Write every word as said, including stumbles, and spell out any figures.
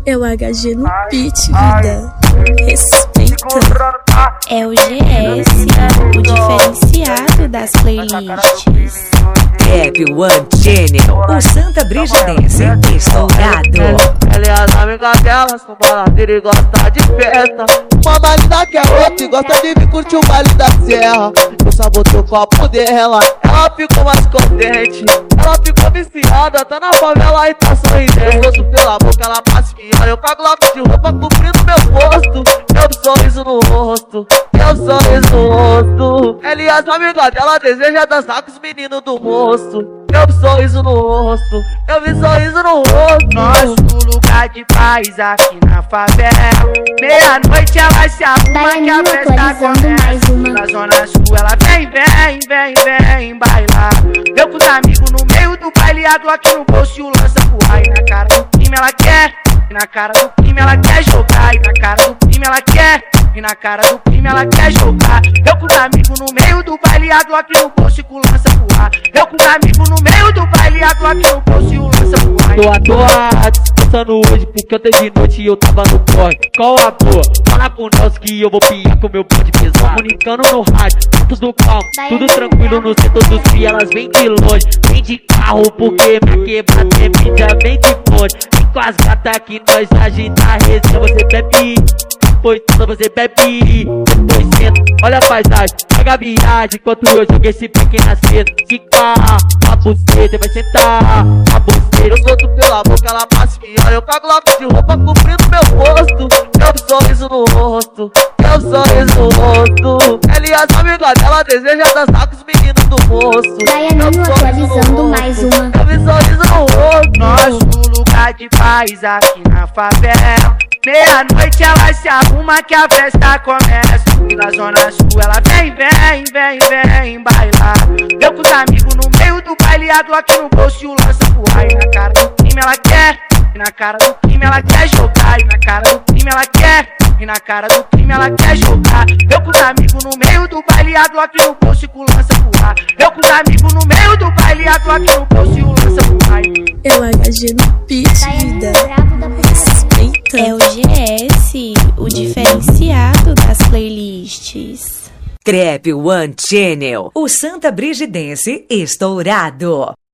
É o H G no beat, vida. Respeita. É o G S, o diferenciado das playlists. Trap One Channel, o Santa Brigidense estourado. Ela é as amigas delas, com baladeira e gosta de festa. Uma mais linda que a outra e gosta de vir curtir o baile da serra. Eu sabotei o copo dela, ela ficou mais contente. Ela ficou viciada, tá na favela e tá sorridente. Eu gosto pela boca, ela passa fiada. Eu cago logo de roupa cobrindo meu rosto. Meu sorriso no rosto, meu sorriso no rosto. Ela e as amigas dela desejam dançar com os meninos do moço. Meu sorriso no rosto, eu vi sorriso no rosto. Nosso lugar de paz aqui na favela. Meia-noite ela se arruma que a festa começa. Na zona sul ela vem, vem, vem, vem bailar. Eu com os amigos no meio do baile, a Glock no bolso e o lança pro ar. E na cara do crime ela quer, e na cara do crime ela quer jogar. E na cara do crime ela quer, e na cara do crime ela quer jogar. Eu com os amigos no meio do baile, a Glock no bolso e o lança pro ar. Eu com os amigos no meio do baile, a Glock no bolso e o lança pro ar. Tô à toa, descansando hoje porque ontem de noite eu tava no corre. Qual a boa? Fala com nós que eu vou piar com meu bonde pesado. Comunicando no rádio, tudo calmo, tudo tranquilo no setor dos cria. Elas vêm de longe, vem de carro porque minha quebrada é mídia, vem de bonde. Vem com as gatas que nós agita a resenha. Você bebe, depois toda você bebe, depois senta, olha a paisagem, paga a viagem. Enquanto eu joguei esse pique na cena. Fica a buceta, vai sentar a buceta. Eu solto pela boca, ela passa fiada. Eu cago logo de roupa cobrindo meu rosto. Meu sorriso no rosto, meu sorriso no rosto. Ela e as amigas dela desejam dançar com os meninos do moço. Daianinho atualizando mais uma. Eu vi sorriso no rosto. Nosso lugar de paz aqui na favela. Meia-noite ela se arruma que a festa começa. E na zona sul ela vem, vem, vem, vem bailar. Eu com os amigos no meio do baile, a Glock no bolso e o lança pro ar. E na cara do crime ela quer, e na cara do crime ela quer jogar. E na cara do crime ela quer, e na cara do crime ela quer jogar. Eu com os amigos no meio do baile, a Glock no bolso e o lança pro ar. Eu com os amigos no meio do baile, a Glock no bolso e o lança pro ar. É o H G no beat, vida. Respeita. É o G S, o diferenciado das playlists. Trap One Channel, o Santa Brigidense estourado.